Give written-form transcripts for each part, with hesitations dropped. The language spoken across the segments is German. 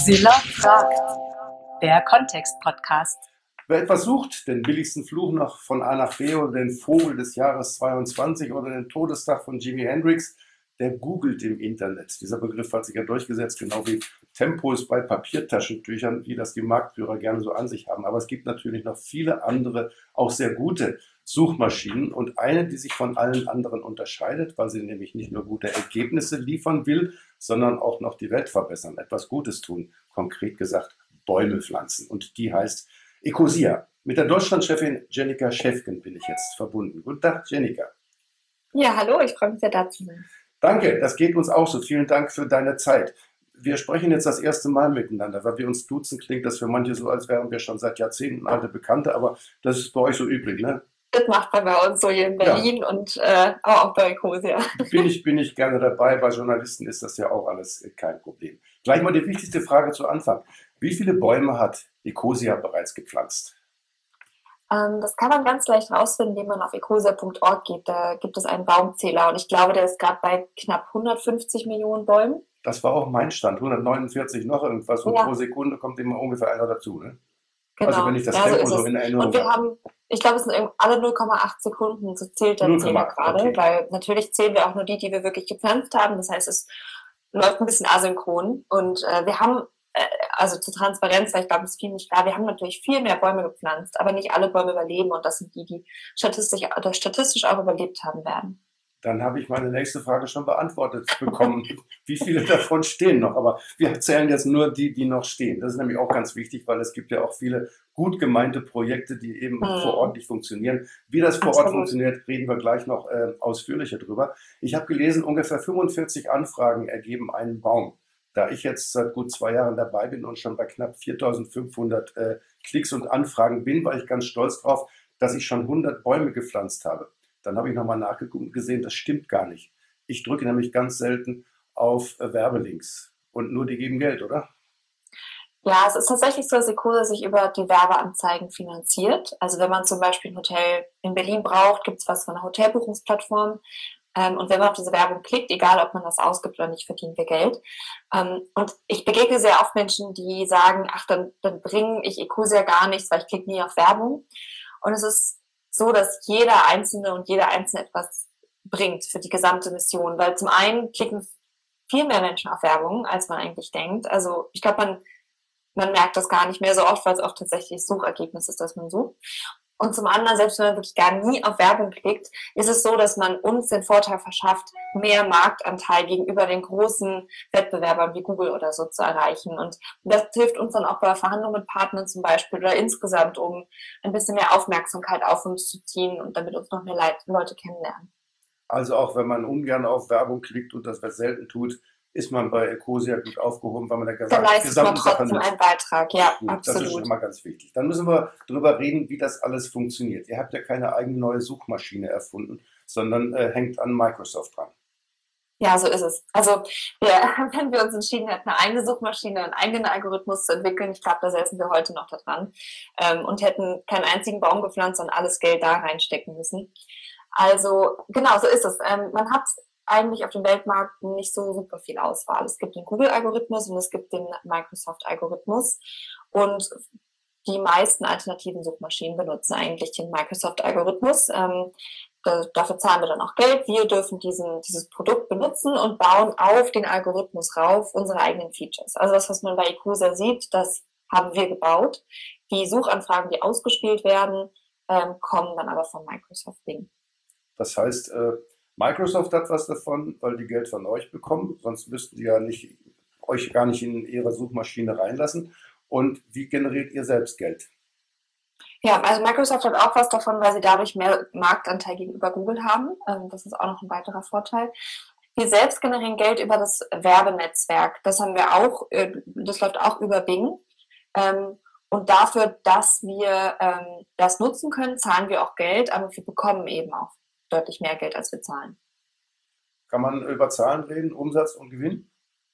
Mozilla fragt, der Kontext-Podcast. Wer etwas sucht, den billigsten Fluch noch von A nach B oder den Vogel des Jahres 22 oder den Todestag von Jimi Hendrix, der googelt im Internet. Dieser Begriff hat sich ja durchgesetzt, genau wie Tempos bei Papiertaschentüchern, wie das die Marktführer gerne so an sich haben. Aber es gibt natürlich noch viele andere, auch sehr gute Suchmaschinen und eine, die sich von allen anderen unterscheidet, weil sie nämlich nicht nur gute Ergebnisse liefern will, sondern auch noch die Welt verbessern, etwas Gutes tun, konkret gesagt Bäume pflanzen. Und die heißt Ecosia. Mit der Deutschlandchefin Jenniker Schäfgen bin ich jetzt verbunden. Guten Tag, Jenniker. Ja, hallo, ich freue mich sehr, da zu sein. Danke, das geht uns auch so. Vielen Dank für deine Zeit. Wir sprechen jetzt das erste Mal miteinander, weil wir uns duzen, klingt das für manche so, als wären wir schon seit Jahrzehnten alte Bekannte, aber das ist bei euch so üblich, ne? Das macht man bei uns so hier in Berlin und auch bei Ecosia. Bin ich gerne dabei. Bei Journalisten ist das ja auch alles kein Problem. Gleich mal die wichtigste Frage zu Anfang. Wie viele Bäume hat Ecosia bereits gepflanzt? Das kann man ganz leicht rausfinden, indem man auf ecosia.org geht. Da gibt es einen Baumzähler und ich glaube, der ist gerade bei knapp 150 Millionen Bäumen. Das war auch mein Stand, 149 noch irgendwas und pro Sekunde kommt immer ungefähr einer dazu, ne? Genau. Also wenn ich das Tempo so in Erinnerung habe. Und wir haben, ich glaube, es sind alle 0,8 Sekunden, so zählt der Zähler gerade, okay. Weil natürlich zählen wir auch nur die wir wirklich gepflanzt haben. Das heißt, es läuft ein bisschen asynchron und wir haben, also zur Transparenz, weil ich glaube, es ist viel nicht klar, wir haben natürlich viel mehr Bäume gepflanzt, aber nicht alle Bäume überleben und das sind die statistisch auch überlebt haben werden. Dann habe ich meine nächste Frage schon beantwortet bekommen. Wie viele davon stehen noch? Aber wir zählen jetzt nur die noch stehen. Das ist nämlich auch ganz wichtig, weil es gibt ja auch viele gut gemeinte Projekte, die eben vor Ort nicht funktionieren. Wie das vor Ort funktioniert, reden wir gleich noch ausführlicher drüber. Ich habe gelesen, ungefähr 45 Anfragen ergeben einen Baum. Da ich jetzt seit gut 2 Jahren dabei bin und schon bei knapp 4.500 Klicks und Anfragen bin, war ich ganz stolz drauf, dass ich schon 100 Bäume gepflanzt habe. Dann habe ich nochmal nachgeguckt und gesehen, das stimmt gar nicht. Ich drücke nämlich ganz selten auf Werbelinks. Und nur die geben Geld, oder? Ja, es ist tatsächlich so, dass Ecosia sich über die Werbeanzeigen finanziert. Also wenn man zum Beispiel ein Hotel in Berlin braucht, gibt es was von einer Hotelbuchungsplattform. Und wenn man auf diese Werbung klickt, egal ob man das ausgibt oder nicht, verdienen wir Geld. Und ich begegne sehr oft Menschen, die sagen, ach, dann bringe ich Ecosia gar nichts, weil ich klicke nie auf Werbung. Und es ist so, dass jeder Einzelne etwas bringt für die gesamte Mission. Weil zum einen klicken viel mehr Menschen auf Werbung, als man eigentlich denkt. Also ich glaube, man merkt das gar nicht mehr so oft, weil es oft tatsächlich Suchergebnis ist, das man sucht. Und zum anderen, selbst wenn man wirklich gar nie auf Werbung klickt, ist es so, dass man uns den Vorteil verschafft, mehr Marktanteil gegenüber den großen Wettbewerbern wie Google oder so zu erreichen. Und das hilft uns dann auch bei Verhandlungen mit Partnern zum Beispiel oder insgesamt, um ein bisschen mehr Aufmerksamkeit auf uns zu ziehen und damit uns noch mehr Leute kennenlernen. Also auch wenn man ungern auf Werbung klickt und das selten tut, ist man bei Ecosia gut aufgehoben, weil man der gesamten Sache nutzt. Einen Beitrag, ja, gut, absolut. Das ist immer ganz wichtig. Dann müssen wir darüber reden, wie das alles funktioniert. Ihr habt ja keine eigene neue Suchmaschine erfunden, sondern hängt an Microsoft dran. Ja, so ist es. Also wenn wir uns entschieden hätten, eine eigene Suchmaschine, einen eigenen Algorithmus zu entwickeln, ich glaube, da säßen wir heute noch da dran und hätten keinen einzigen Baum gepflanzt und alles Geld da reinstecken müssen. Also genau, so ist es. Man hat eigentlich auf dem Weltmarkt nicht so super viel Auswahl. Es gibt den Google-Algorithmus und es gibt den Microsoft-Algorithmus und die meisten alternativen Suchmaschinen benutzen eigentlich den Microsoft-Algorithmus. Dafür zahlen wir dann auch Geld. Wir dürfen dieses Produkt benutzen und bauen auf den Algorithmus rauf unsere eigenen Features. Also das, was man bei Ecosia sieht, das haben wir gebaut. Die Suchanfragen, die ausgespielt werden, kommen dann aber von Microsoft Bing. Das heißt, Microsoft hat was davon, weil die Geld von euch bekommen, sonst müssten die ja euch gar nicht in ihre Suchmaschine reinlassen. Und wie generiert ihr selbst Geld? Ja, also Microsoft hat auch was davon, weil sie dadurch mehr Marktanteil gegenüber Google haben. Das ist auch noch ein weiterer Vorteil. Wir selbst generieren Geld über das Werbenetzwerk. Das haben wir auch, das läuft auch über Bing. Und dafür, dass wir das nutzen können, zahlen wir auch Geld, aber wir bekommen eben auch deutlich mehr Geld, als wir zahlen. Kann man über Zahlen reden, Umsatz und Gewinn?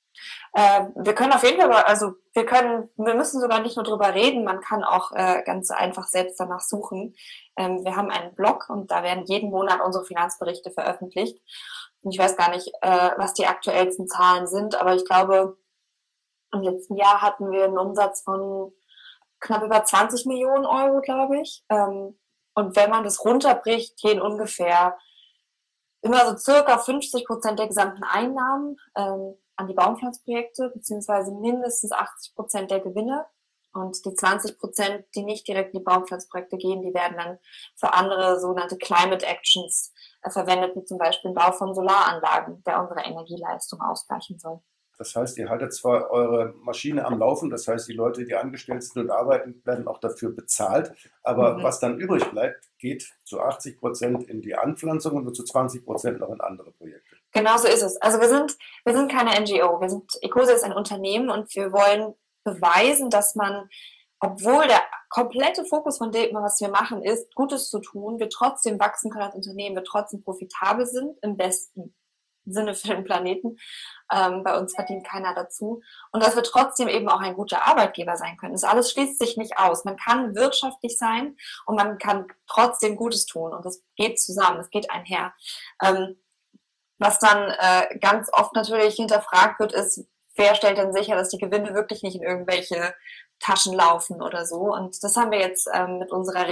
Wir können auf jeden Fall, wir müssen sogar nicht nur drüber reden, man kann auch ganz einfach selbst danach suchen. Wir haben einen Blog und da werden jeden Monat unsere Finanzberichte veröffentlicht. Und ich weiß gar nicht, was die aktuellsten Zahlen sind, aber ich glaube, Im letzten Jahr hatten wir einen Umsatz von knapp über 20 Millionen Euro, glaube ich. Und wenn man das runterbricht, gehen ungefähr immer so circa 50% der gesamten Einnahmen an die Baumpflanzprojekte, beziehungsweise mindestens 80% der Gewinne. Und die 20%, die nicht direkt in die Baumpflanzprojekte gehen, die werden dann für andere sogenannte Climate Actions verwendet, wie zum Beispiel den Bau von Solaranlagen, der unsere Energieleistung ausgleichen soll. Das heißt, ihr haltet zwar eure Maschine am Laufen, das heißt, die Leute, die angestellt sind und arbeiten, werden auch dafür bezahlt, aber was dann übrig bleibt, geht zu 80% in die Anpflanzung und nur zu 20% noch in andere Projekte. Genau so ist es. Also wir sind keine NGO, Ecosia ist ein Unternehmen und wir wollen beweisen, dass man, obwohl der komplette Fokus von dem, was wir machen, ist, Gutes zu tun, wir trotzdem wachsen können als Unternehmen, wir trotzdem profitabel sind, im besten Sinne für den Planeten. Bei uns verdient keiner dazu. Und dass wir trotzdem eben auch ein guter Arbeitgeber sein können. Das alles schließt sich nicht aus. Man kann wirtschaftlich sein und man kann trotzdem Gutes tun. Und das geht zusammen, das geht einher. Was dann ganz oft natürlich hinterfragt wird, ist, wer stellt denn sicher, dass die Gewinne wirklich nicht in irgendwelche Taschen laufen oder so. Und das haben wir jetzt mit unserer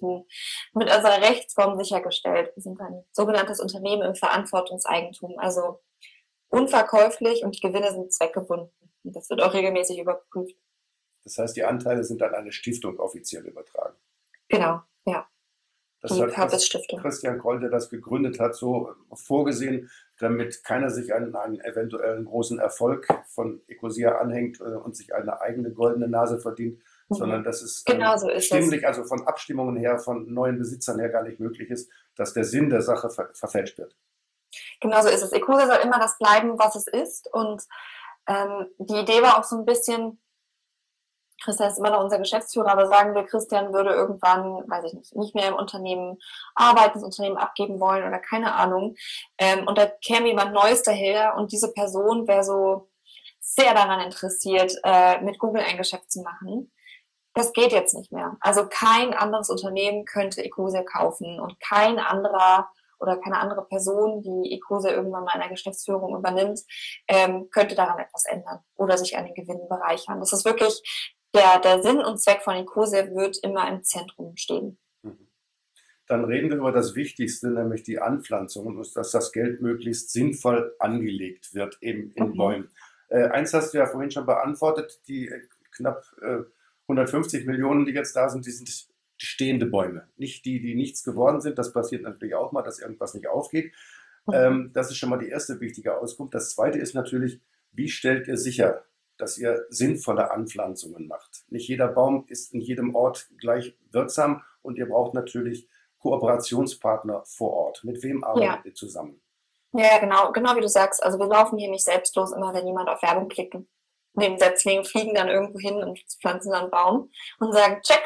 Rechtsform sichergestellt. Wir sind ein sogenanntes Unternehmen im Verantwortungseigentum, also unverkäuflich und die Gewinne sind zweckgebunden. Und das wird auch regelmäßig überprüft. Das heißt, die Anteile sind an eine Stiftung offiziell übertragen. Genau, ja. Das Die hat Purpose-Stiftung. Christian Kroll, der das gegründet hat, so vorgesehen, damit keiner sich an einen eventuellen großen Erfolg von Ecosia anhängt und sich eine eigene goldene Nase verdient, sondern dass es Genau so ist stimmlich, also von Abstimmungen her, von neuen Besitzern her gar nicht möglich ist, dass der Sinn der Sache verfälscht wird. Genau so ist es. Ecosia soll immer das bleiben, was es ist. Und die Idee war auch so ein bisschen, Christian ist immer noch unser Geschäftsführer, aber sagen wir, Christian würde irgendwann, weiß ich nicht mehr im Unternehmen arbeiten, das Unternehmen abgeben wollen oder keine Ahnung. Und da käme jemand Neues daher und diese Person wäre so sehr daran interessiert, mit Google ein Geschäft zu machen. Das geht jetzt nicht mehr. Also kein anderes Unternehmen könnte Ecosia kaufen und kein anderer oder keine andere Person, die Ecosia irgendwann mal in der Geschäftsführung übernimmt, könnte daran etwas ändern oder sich an den Gewinnen bereichern. Das ist wirklich der Sinn und Zweck von Ecosia wird immer im Zentrum stehen. Dann reden wir über das Wichtigste, nämlich die Anpflanzung und dass das Geld möglichst sinnvoll angelegt wird, eben in Bäumen. Eins hast du ja vorhin schon beantwortet, die knapp 150 Millionen, die jetzt da sind, die sind stehende Bäume. Nicht die, die nichts geworden sind. Das passiert natürlich auch mal, dass irgendwas nicht aufgeht. Das ist schon mal die erste wichtige Auskunft. Das zweite ist natürlich, wie stellt ihr sicher, dass ihr sinnvolle Anpflanzungen macht? Nicht jeder Baum ist in jedem Ort gleich wirksam und ihr braucht natürlich Kooperationspartner vor Ort. Mit wem arbeitet ihr zusammen? Ja, genau wie du sagst. Also wir laufen hier nicht selbstlos, immer wenn jemand auf Werbung klickt. Neben Setzlinge fliegen dann irgendwo hin und pflanzen dann einen Baum und sagen, check.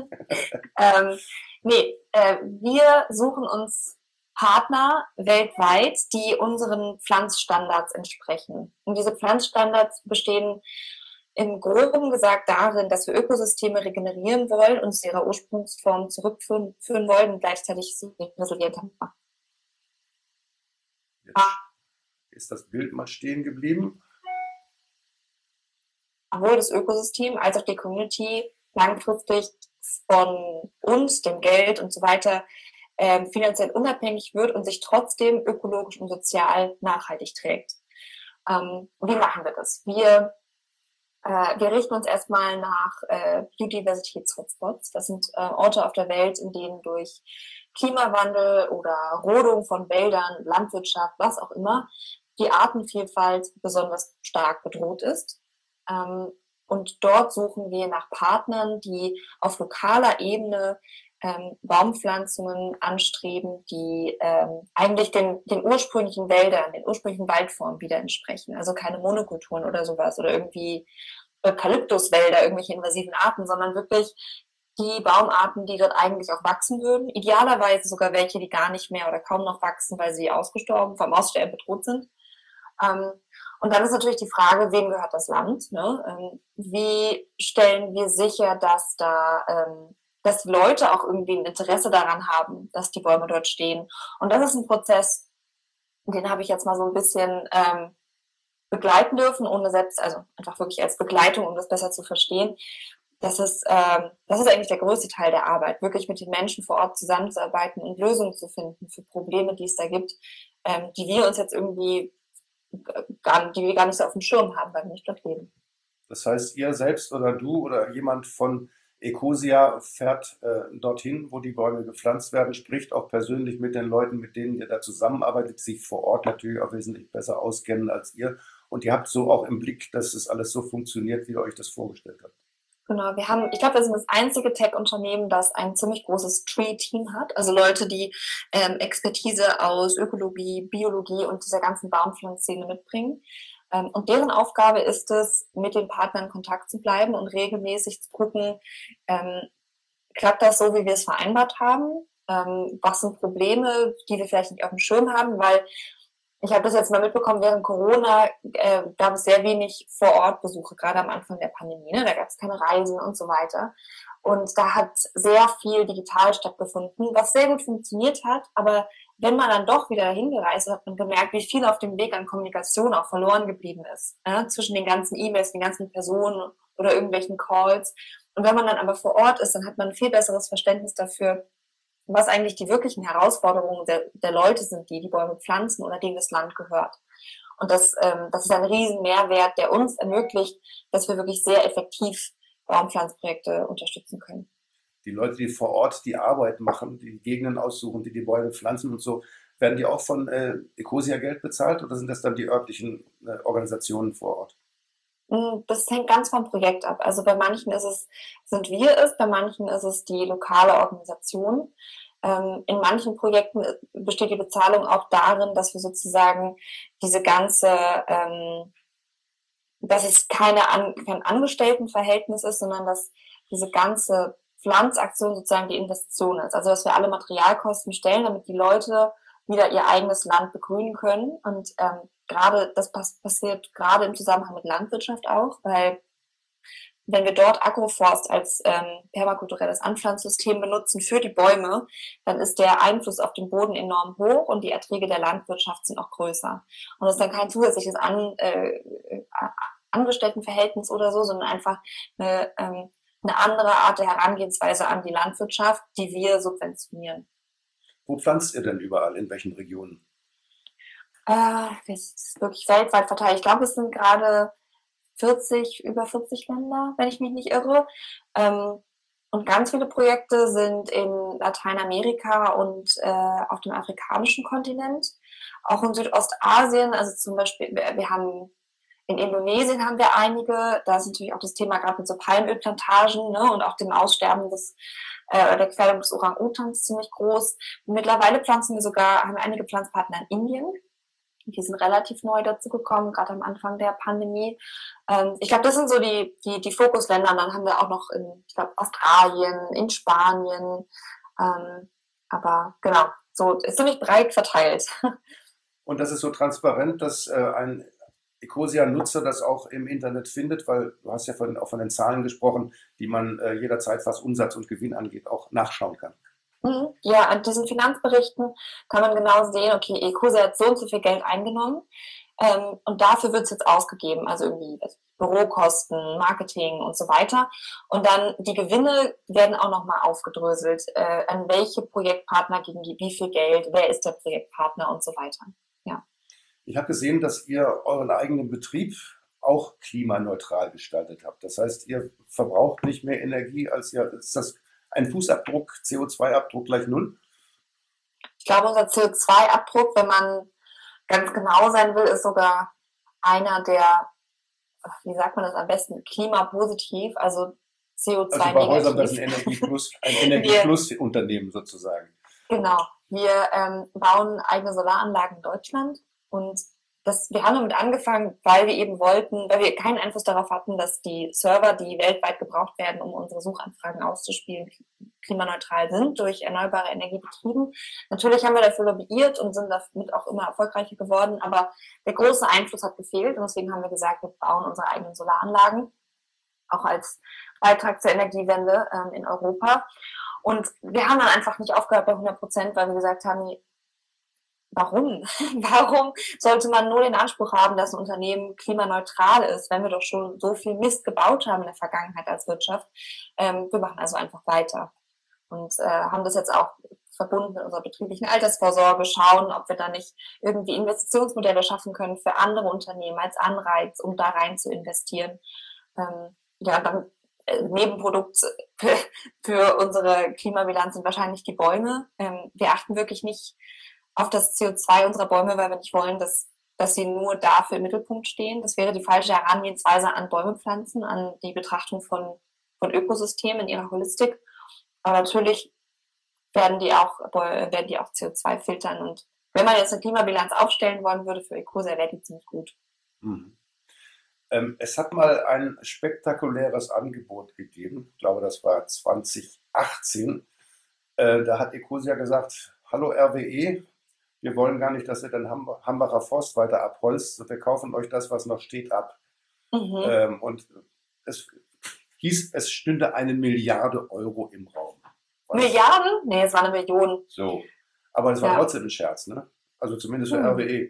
Wir suchen uns Partner weltweit, die unseren Pflanzstandards entsprechen. Und diese Pflanzstandards bestehen im Groben gesagt darin, dass wir Ökosysteme regenerieren wollen und zu ihrer Ursprungsform zurückführen wollen und gleichzeitig sie resilienter machen. Jetzt ist das Bild mal stehen geblieben. Sowohl das Ökosystem als auch die Community langfristig von uns, dem Geld und so weiter finanziell unabhängig wird und sich trotzdem ökologisch und sozial nachhaltig trägt. Wie machen wir das? Wir richten uns erstmal nach Biodiversitäts-Hotspots. Das sind Orte auf der Welt, in denen durch Klimawandel oder Rodung von Wäldern, Landwirtschaft, was auch immer, die Artenvielfalt besonders stark bedroht ist. Und dort suchen wir nach Partnern, die auf lokaler Ebene Baumpflanzungen anstreben, die eigentlich den ursprünglichen Wäldern, den ursprünglichen Waldformen wieder entsprechen. Also keine Monokulturen oder sowas oder irgendwie Eukalyptuswälder, irgendwelche invasiven Arten, sondern wirklich die Baumarten, die dort eigentlich auch wachsen würden. Idealerweise sogar welche, die gar nicht mehr oder kaum noch wachsen, weil sie vom Aussterben bedroht sind. Und dann ist natürlich die Frage, wem gehört das Land? Ne? Wie stellen wir sicher, dass dass die Leute auch irgendwie ein Interesse daran haben, dass die Bäume dort stehen? Und das ist ein Prozess, den habe ich jetzt mal so ein bisschen begleiten dürfen, ohne selbst, also einfach wirklich als Begleitung, um das besser zu verstehen. Das ist eigentlich der größte Teil der Arbeit, wirklich mit den Menschen vor Ort zusammenzuarbeiten und Lösungen zu finden für Probleme, die es da gibt, die wir uns jetzt irgendwie die wir gar nicht so auf dem Schirm haben, weil wir nicht dort leben. Das heißt, ihr selbst oder du oder jemand von Ecosia fährt dorthin, wo die Bäume gepflanzt werden, spricht auch persönlich mit den Leuten, mit denen ihr da zusammenarbeitet, die sich vor Ort natürlich auch wesentlich besser auskennen als ihr. Und ihr habt so auch im Blick, dass es alles so funktioniert, wie ihr euch das vorgestellt habt. Genau, ich glaube, wir sind das einzige Tech-Unternehmen, das ein ziemlich großes Tree-Team hat. Also Leute, die Expertise aus Ökologie, Biologie und dieser ganzen Baumpflanzszene mitbringen. Und deren Aufgabe ist es, mit den Partnern in Kontakt zu bleiben und regelmäßig zu gucken, klappt das so, wie wir es vereinbart haben? Was sind Probleme, die wir vielleicht nicht auf dem Schirm haben? Weil ich habe das jetzt mal mitbekommen, während Corona gab es sehr wenig Vor-Ort-Besuche, gerade am Anfang der Pandemie. Ne? Da gab es keine Reisen und so weiter. Und da hat sehr viel digital stattgefunden, was sehr gut funktioniert hat. Aber wenn man dann doch wieder hingereist ist, hat man gemerkt, wie viel auf dem Weg an Kommunikation auch verloren geblieben ist. Zwischen den ganzen E-Mails, den ganzen Personen oder irgendwelchen Calls. Und wenn man dann aber vor Ort ist, dann hat man ein viel besseres Verständnis dafür, was eigentlich die wirklichen Herausforderungen der Leute sind, die Bäume pflanzen oder denen das Land gehört. Und das ist ein riesen Mehrwert, der uns ermöglicht, dass wir wirklich sehr effektiv Baumpflanzprojekte unterstützen können. Die Leute, die vor Ort die Arbeit machen, die Gegenden aussuchen, die Bäume pflanzen und so, werden die auch von Ecosia Geld bezahlt oder sind das dann die örtlichen Organisationen vor Ort? Das hängt ganz vom Projekt ab. Also bei manchen sind wir es, bei manchen ist es die lokale Organisation. In manchen Projekten besteht die Bezahlung auch darin, dass wir sozusagen diese ganze, dass es kein Angestelltenverhältnis ist, sondern dass diese ganze Pflanzaktion sozusagen die Investition ist. Also dass wir alle Materialkosten stellen, damit die Leute wieder ihr eigenes Land begrünen können. Und das passiert gerade im Zusammenhang mit Landwirtschaft auch, weil wenn wir dort Agroforst als permakulturelles Anpflanzsystem benutzen für die Bäume, dann ist der Einfluss auf den Boden enorm hoch und die Erträge der Landwirtschaft sind auch größer. Und es ist dann kein zusätzliches Angestelltenverhältnis oder so, sondern einfach eine andere Art der Herangehensweise an die Landwirtschaft, die wir subventionieren. Wo pflanzt ihr denn überall? In welchen Regionen? Das ist wirklich weltweit verteilt. Ich glaube, es sind gerade über 40 Länder, wenn ich mich nicht irre. Und ganz viele Projekte sind in Lateinamerika und auf dem afrikanischen Kontinent. Auch in Südostasien, also zum Beispiel, in Indonesien haben wir einige. Da ist natürlich auch das Thema gerade mit so Palmölplantagen, ne, und auch dem Aussterben der Gefährdung des Orang-Utans ziemlich groß. Mittlerweile haben wir einige Pflanzpartner in Indien. Die sind relativ neu dazu gekommen, gerade am Anfang der Pandemie. Ich glaube, das sind so die Fokusländer. Und dann haben wir auch noch ich glaube, Australien, in Spanien. Aber genau, so ist ziemlich breit verteilt. Und das ist so transparent, dass ein Ecosia-Nutzer das auch im Internet findet, weil du hast ja auch von den Zahlen gesprochen, die man jederzeit, was Umsatz und Gewinn angeht, auch nachschauen kann. Ja, an diesen Finanzberichten kann man genau sehen, okay, Ecosia hat so und so viel Geld eingenommen und dafür wird es jetzt ausgegeben, also irgendwie Bürokosten, Marketing und so weiter. Und dann die Gewinne werden auch nochmal aufgedröselt, an welche Projektpartner gegen wie viel Geld, wer ist der Projektpartner und so weiter. Ja. Ich habe gesehen, dass ihr euren eigenen Betrieb auch klimaneutral gestaltet habt. Das heißt, ihr verbraucht nicht mehr Energie als ist das ein Fußabdruck, CO2-Abdruck gleich 0? Ich glaube, unser CO2-Abdruck, wenn man ganz genau sein will, ist sogar einer der, wie sagt man das am besten, klimapositiv, also CO2-negativ. Bei Häusern, das ist ein Energieplus-Unternehmen sozusagen. Genau. Wir bauen eigene Solaranlagen in Deutschland und wir haben damit angefangen, weil wir keinen Einfluss darauf hatten, dass die Server, die weltweit gebraucht werden, um unsere Suchanfragen auszuspielen, klimaneutral sind, durch erneuerbare Energie betrieben. Natürlich haben wir dafür lobbyiert und sind damit auch immer erfolgreicher geworden, aber der große Einfluss hat gefehlt und deswegen haben wir gesagt, wir bauen unsere eigenen Solaranlagen, auch als Beitrag zur Energiewende in Europa. Und wir haben dann einfach nicht aufgehört bei 100%, weil wir gesagt haben, warum? Warum sollte man nur den Anspruch haben, dass ein Unternehmen klimaneutral ist, wenn wir doch schon so viel Mist gebaut haben in der Vergangenheit als Wirtschaft? Wir machen also einfach weiter und haben das jetzt auch verbunden mit unserer betrieblichen Altersvorsorge, schauen, ob wir da nicht irgendwie Investitionsmodelle schaffen können für andere Unternehmen als Anreiz, um da rein zu investieren. Dann Nebenprodukt für unsere Klimabilanz sind wahrscheinlich die Bäume. Wir achten wirklich nicht auf das CO2 unserer Bäume, weil wir nicht wollen, dass sie nur dafür im Mittelpunkt stehen. Das wäre die falsche Herangehensweise an Bäume pflanzen, an die Betrachtung von Ökosystemen in ihrer Holistik. Aber natürlich werden die auch CO2 filtern. Und wenn man jetzt eine Klimabilanz aufstellen wollen würde für Ecosia, wäre die ziemlich gut. Mhm. Es hat mal ein spektakuläres Angebot gegeben, ich glaube, das war 2018. Da hat Ecosia gesagt, hallo RWE, wir wollen gar nicht, dass ihr den Hambacher Forst weiter abholzt. Wir kaufen euch das, was noch steht, ab. Und es hieß, es stünde 1 Milliarde Euro im Raum. Milliarden? Nee, es war 1 Million. So. Aber es war trotzdem ein Scherz, ne? Also zumindest für RWE.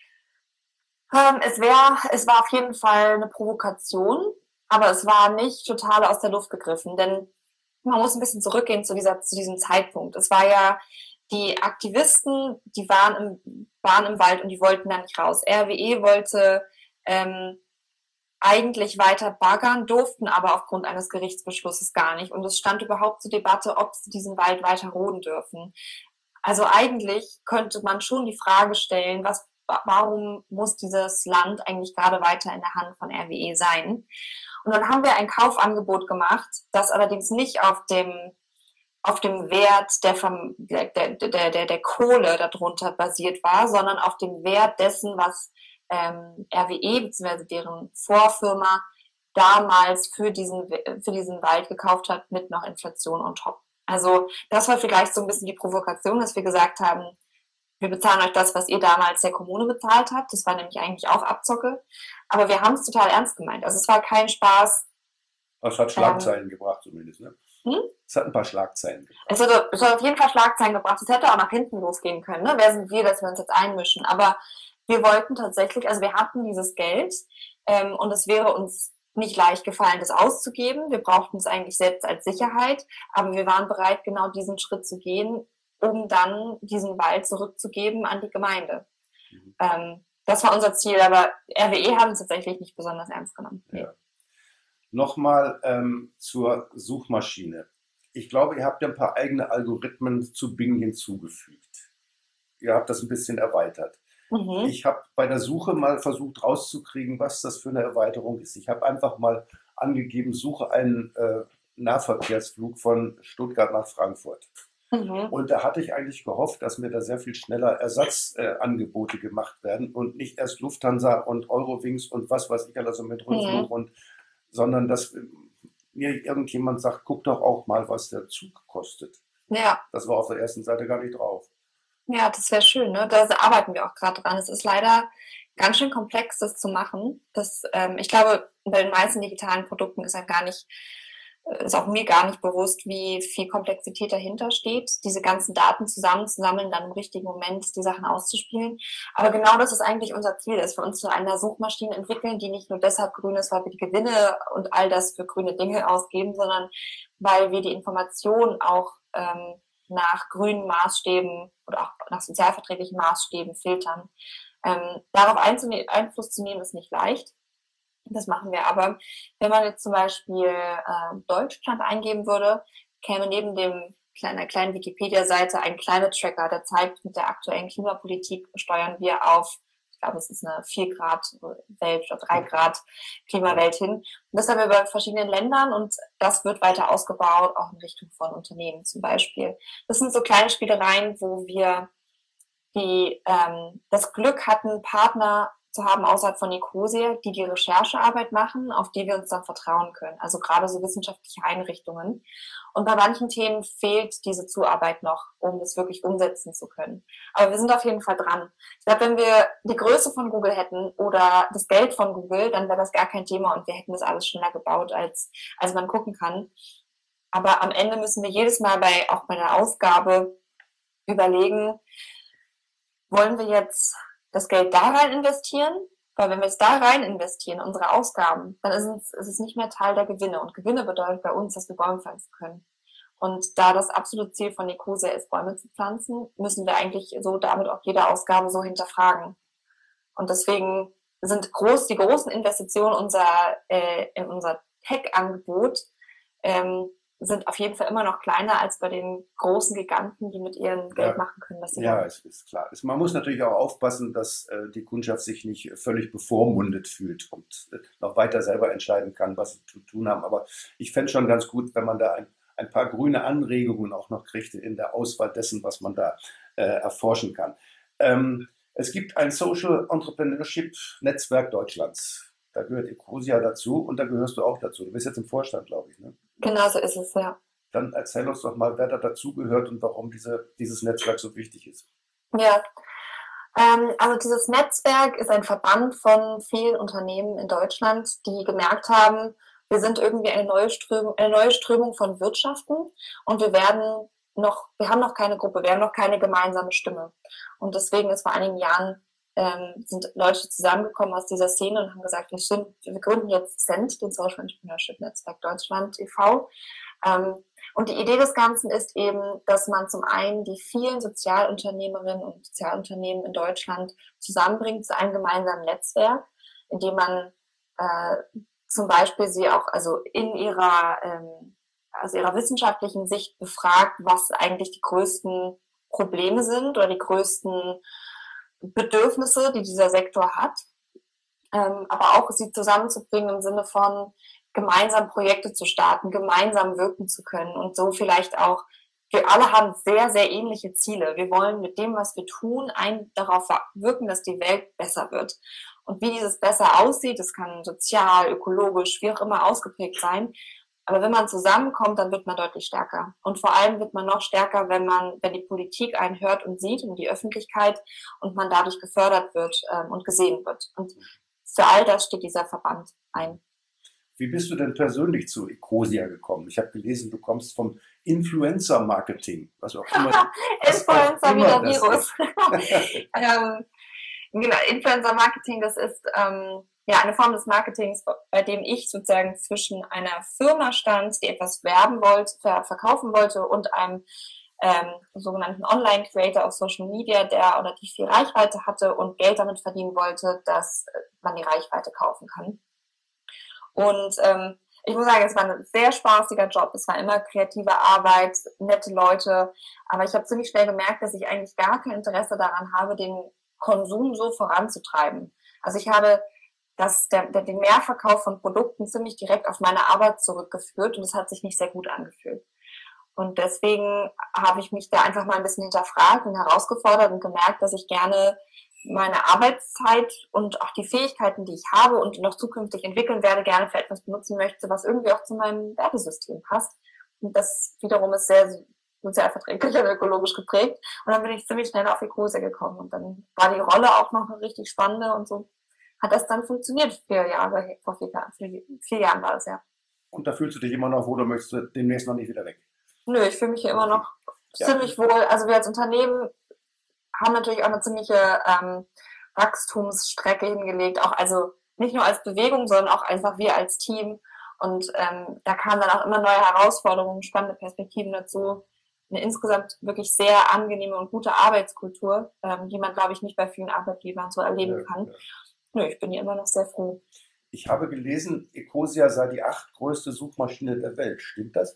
Es war auf jeden Fall eine Provokation, aber es war nicht total aus der Luft gegriffen, denn man muss ein bisschen zurückgehen zu diesem Zeitpunkt. Es war ja, die Aktivisten, die waren im Wald und die wollten da nicht raus. RWE wollte eigentlich weiter baggern, durften aber aufgrund eines Gerichtsbeschlusses gar nicht. Und es stand überhaupt zur Debatte, ob sie diesen Wald weiter roden dürfen. Also eigentlich könnte man schon die Frage stellen, warum muss dieses Land eigentlich gerade weiter in der Hand von RWE sein? Und dann haben wir ein Kaufangebot gemacht, das allerdings nicht auf dem Wert der Kohle darunter basiert war, sondern auf dem Wert dessen, was RWE bzw. deren Vorfirma damals für diesen Wald gekauft hat, mit noch Inflation on top. Also das war vielleicht so ein bisschen die Provokation, dass wir gesagt haben, wir bezahlen euch das, was ihr damals der Kommune bezahlt habt. Das war nämlich eigentlich auch Abzocke. Aber wir haben es total ernst gemeint. Also es war kein Spaß. Es hat Schlagzeilen gebracht zumindest, ne? Es hat ein paar Schlagzeilen gebracht. Es hat auf jeden Fall Schlagzeilen gebracht. Es hätte auch nach hinten losgehen können. Ne? Wer sind wir, dass wir uns jetzt einmischen? Aber wir wollten tatsächlich, also wir hatten dieses Geld und es wäre uns nicht leicht gefallen, das auszugeben. Wir brauchten es eigentlich selbst als Sicherheit. Aber wir waren bereit, genau diesen Schritt zu gehen, um dann diesen Wald zurückzugeben an die Gemeinde. Das war unser Ziel, aber RWE hat uns tatsächlich nicht besonders ernst genommen. Nee. Ja. Nochmal zur Suchmaschine. Ich glaube, ihr habt ja ein paar eigene Algorithmen zu Bing hinzugefügt. Ihr habt das ein bisschen erweitert. Ich habe bei der Suche mal versucht rauszukriegen, was das für eine Erweiterung ist. Ich habe einfach mal angegeben, suche einen Nahverkehrsflug von Stuttgart nach Frankfurt. Und da hatte ich eigentlich gehofft, dass mir da sehr viel schneller Ersatzangebote gemacht werden und nicht erst Lufthansa und Eurowings und was weiß ich alles mit Rückflug sondern dass mir irgendjemand sagt, guck doch auch mal, was der Zug kostet. Ja. Das war auf der ersten Seite gar nicht drauf. Ja, das wäre schön, ne? Da arbeiten wir auch gerade dran. Es ist leider ganz schön komplex, das zu machen. Ich glaube, bei den meisten digitalen Produkten ist auch mir gar nicht bewusst, wie viel Komplexität dahinter steht, diese ganzen Daten zusammenzusammeln, dann im richtigen Moment die Sachen auszuspielen. Aber genau das ist eigentlich unser Ziel, dass wir uns zu einer Suchmaschine entwickeln, die nicht nur deshalb grün ist, weil wir die Gewinne und all das für grüne Dinge ausgeben, sondern weil wir die Informationen auch nach grünen Maßstäben oder auch nach sozialverträglichen Maßstäben filtern. Darauf Einfluss zu nehmen, ist nicht leicht. Das machen wir aber. Wenn man jetzt zum Beispiel Deutschland eingeben würde, käme neben einer kleinen Wikipedia-Seite ein Climate-Tracker, der zeigt, mit der aktuellen Klimapolitik steuern wir auf, ich glaube, es ist eine 4 Grad Welt oder 3 Grad Klimawelt hin. Und das haben wir bei verschiedenen Ländern und das wird weiter ausgebaut, auch in Richtung von Unternehmen zum Beispiel. Das sind so kleine Spielereien, wo wir das Glück hatten, Partner zu haben außerhalb von Ecosia, die Recherchearbeit machen, auf die wir uns dann vertrauen können. Also gerade so wissenschaftliche Einrichtungen. Und bei manchen Themen fehlt diese Zuarbeit noch, um das wirklich umsetzen zu können. Aber wir sind auf jeden Fall dran. Ich glaube, wenn wir die Größe von Google hätten oder das Geld von Google, dann wäre das gar kein Thema und wir hätten das alles schneller gebaut, als man gucken kann. Aber am Ende müssen wir jedes Mal auch bei der Ausgabe überlegen, wollen wir jetzt das Geld da rein investieren? Weil wenn wir es da rein investieren, unsere Ausgaben, dann ist es nicht mehr Teil der Gewinne. Und Gewinne bedeutet bei uns, dass wir Bäume pflanzen können. Und da das absolute Ziel von Ecosia ist, Bäume zu pflanzen, müssen wir eigentlich so damit auch jede Ausgabe so hinterfragen. Und deswegen sind die großen Investitionen in unser Tech-Angebot sind auf jeden Fall immer noch kleiner als bei den großen Giganten, die mit ihrem Geld machen können, was sie wollen. Ja, es ist klar. Man muss natürlich auch aufpassen, dass die Kundschaft sich nicht völlig bevormundet fühlt und noch weiter selber entscheiden kann, was sie zu tun haben. Aber ich fände schon ganz gut, wenn man da ein paar grüne Anregungen auch noch kriegt in der Auswahl dessen, was man da erforschen kann. Es gibt ein Social Entrepreneurship Netzwerk Deutschlands. Da gehört Ecosia dazu und da gehörst du auch dazu. Du bist jetzt im Vorstand, glaube ich, ne? Genau so ist es, ja. Dann erzähl uns doch mal, wer da dazugehört und warum dieses Netzwerk so wichtig ist. Ja, also dieses Netzwerk ist ein Verband von vielen Unternehmen in Deutschland, die gemerkt haben, wir sind irgendwie eine neue Strömung von Wirtschaften und wir haben noch keine Gruppe, wir haben noch keine gemeinsame Stimme. Und deswegen ist vor einigen Jahren sind Leute zusammengekommen aus dieser Szene und haben gesagt, wir gründen jetzt CENT, den Social Entrepreneurship Netzwerk Deutschland e.V. Und die Idee des Ganzen ist eben, dass man zum einen die vielen Sozialunternehmerinnen und Sozialunternehmen in Deutschland zusammenbringt zu einem gemeinsamen Netzwerk, in dem man zum Beispiel sie auch in ihrer wissenschaftlichen Sicht befragt, was eigentlich die größten Probleme sind oder die größten Bedürfnisse, die dieser Sektor hat, aber auch sie zusammenzubringen im Sinne von gemeinsam Projekte zu starten, gemeinsam wirken zu können und so vielleicht auch, wir alle haben sehr, sehr ähnliche Ziele. Wir wollen mit dem, was wir tun, darauf wirken, dass die Welt besser wird. Und wie dieses besser aussieht, das kann sozial, ökologisch, wie auch immer ausgeprägt sein. Aber wenn man zusammenkommt, dann wird man deutlich stärker. Und vor allem wird man noch stärker, wenn die Politik einen hört und sieht und die Öffentlichkeit und man dadurch gefördert wird und gesehen wird. Und für all das steht dieser Verband ein. Wie bist du denn persönlich zu Ecosia gekommen? Ich habe gelesen, du kommst vom Influencer-Marketing, was auch immer. Influencer wie der Virus. Genau, Influencer-Marketing, das ist eine Form des Marketings, bei dem ich sozusagen zwischen einer Firma stand, die etwas verkaufen wollte und einem sogenannten Online-Creator auf Social Media, die viel Reichweite hatte und Geld damit verdienen wollte, dass man die Reichweite kaufen kann. Und ich muss sagen, es war ein sehr spaßiger Job. Es war immer kreative Arbeit, nette Leute. Aber ich habe ziemlich schnell gemerkt, dass ich eigentlich gar kein Interesse daran habe, den Konsum so voranzutreiben. Also ich habe den Mehrverkauf von Produkten ziemlich direkt auf meine Arbeit zurückgeführt und es hat sich nicht sehr gut angefühlt. Und deswegen habe ich mich da einfach mal ein bisschen hinterfragt und herausgefordert und gemerkt, dass ich gerne meine Arbeitszeit und auch die Fähigkeiten, die ich habe und noch zukünftig entwickeln werde, gerne für etwas benutzen möchte, was irgendwie auch zu meinem Wertesystem passt. Und das wiederum ist sehr sozialverträglich und ökologisch geprägt. Und dann bin ich ziemlich schnell auf Ecosia gekommen. Und dann war die Rolle auch noch eine richtig spannende und so hat das dann funktioniert. 4 Jahre, vor 4 Jahren. 4 Jahren war das, ja. Und da fühlst du dich immer noch wohl, oder möchtest du demnächst noch nicht wieder weg? Nö, ich fühle mich hier immer noch ziemlich wohl. Also wir als Unternehmen haben natürlich auch eine ziemliche Wachstumsstrecke hingelegt, auch also nicht nur als Bewegung, sondern auch einfach wir als Team. Und da kamen dann auch immer neue Herausforderungen, spannende Perspektiven dazu. Eine insgesamt wirklich sehr angenehme und gute Arbeitskultur, die man, glaube ich, nicht bei vielen Arbeitgebern so erleben kann. Ja. Nö, ich bin hier immer noch sehr froh. Ich habe gelesen, Ecosia sei die 8. größte Suchmaschine der Welt. Stimmt das?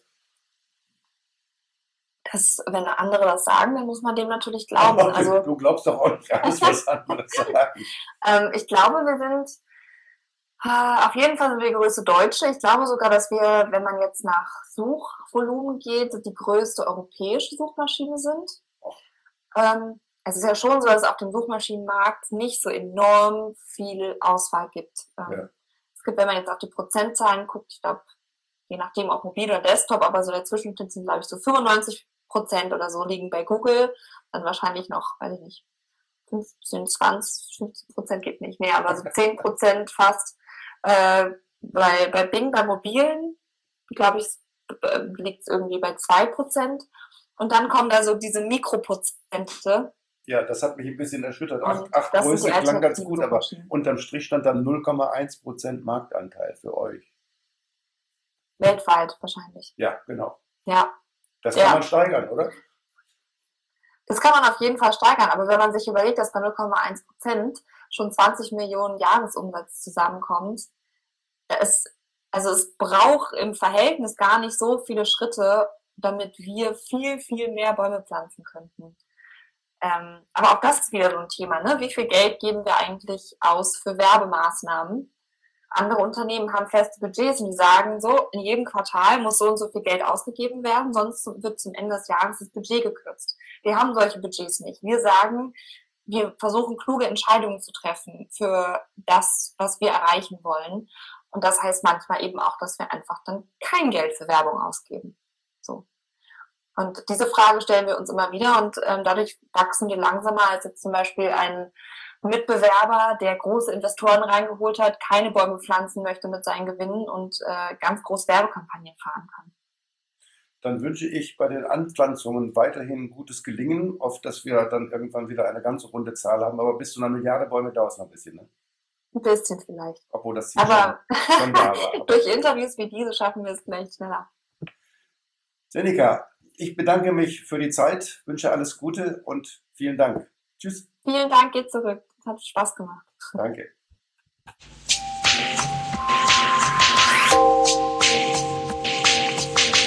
Wenn andere das sagen, dann muss man dem natürlich glauben. Okay, also, du glaubst doch auch nicht alles, was andere sagen. Ich glaube, wir sind auf jeden Fall die größte Deutsche. Ich glaube sogar, dass wir, wenn man jetzt nach Suchvolumen geht, die größte europäische Suchmaschine sind. Es ist ja schon so, dass es auf dem Suchmaschinenmarkt nicht so enorm viel Auswahl gibt. Es gibt, wenn man jetzt auf die Prozentzahlen guckt, ich glaube, je nachdem ob mobil oder Desktop, aber so dazwischen sind, glaube ich, so 95% oder so liegen bei Google. Dann wahrscheinlich noch, weiß ich nicht, 15, 20, 15% geht nicht mehr, aber so 10% fast. Bei Bing, bei mobilen, glaube ich, liegt es irgendwie bei 2%. Und dann kommen da so diese Mikroprozente, Ja, das hat mich ein bisschen erschüttert. Und Acht das sind Größe die klang ganz alternativen gut, aber Suchmaschinen. unterm Strich stand dann 0,1% Marktanteil für euch. Weltweit wahrscheinlich. Ja, genau. Ja, Das Ja. kann man steigern, oder? das kann man auf jeden Fall steigern, aber wenn man sich überlegt, dass bei 0,1% schon 20 Millionen Jahresumsatz zusammenkommt, es braucht im Verhältnis gar nicht so viele Schritte, damit wir viel, viel mehr Bäume pflanzen könnten. Aber auch das ist wieder so ein Thema, ne? Wie viel Geld geben wir eigentlich aus für Werbemaßnahmen? Andere Unternehmen haben feste Budgets und die sagen so, in jedem Quartal muss so und so viel Geld ausgegeben werden, sonst wird zum Ende des Jahres das Budget gekürzt. Wir haben solche Budgets nicht. Wir sagen, wir versuchen kluge Entscheidungen zu treffen für das, was wir erreichen wollen. Und das heißt manchmal eben auch, dass wir einfach dann kein Geld für Werbung ausgeben. So. Und diese Frage stellen wir uns immer wieder und dadurch wachsen wir langsamer als jetzt zum Beispiel ein Mitbewerber, der große Investoren reingeholt hat, keine Bäume pflanzen möchte mit seinen Gewinnen und ganz groß Werbekampagnen fahren kann. Dann wünsche ich bei den Anpflanzungen weiterhin gutes Gelingen, auf dass wir dann irgendwann wieder eine ganz runde Zahl haben. Aber bis zu einer Milliarde Bäume dauert es noch ein bisschen, ne? Ein bisschen vielleicht. Obwohl das Ziel Aber schon da war. Aber durch Interviews wie diese schaffen wir es vielleicht schneller. Senika, ich bedanke mich für die Zeit, wünsche alles Gute und vielen Dank. Tschüss. Vielen Dank, geht zurück. Hat Spaß gemacht. Danke.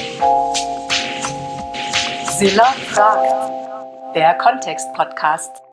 Silla fragt. Der Kontext-Podcast.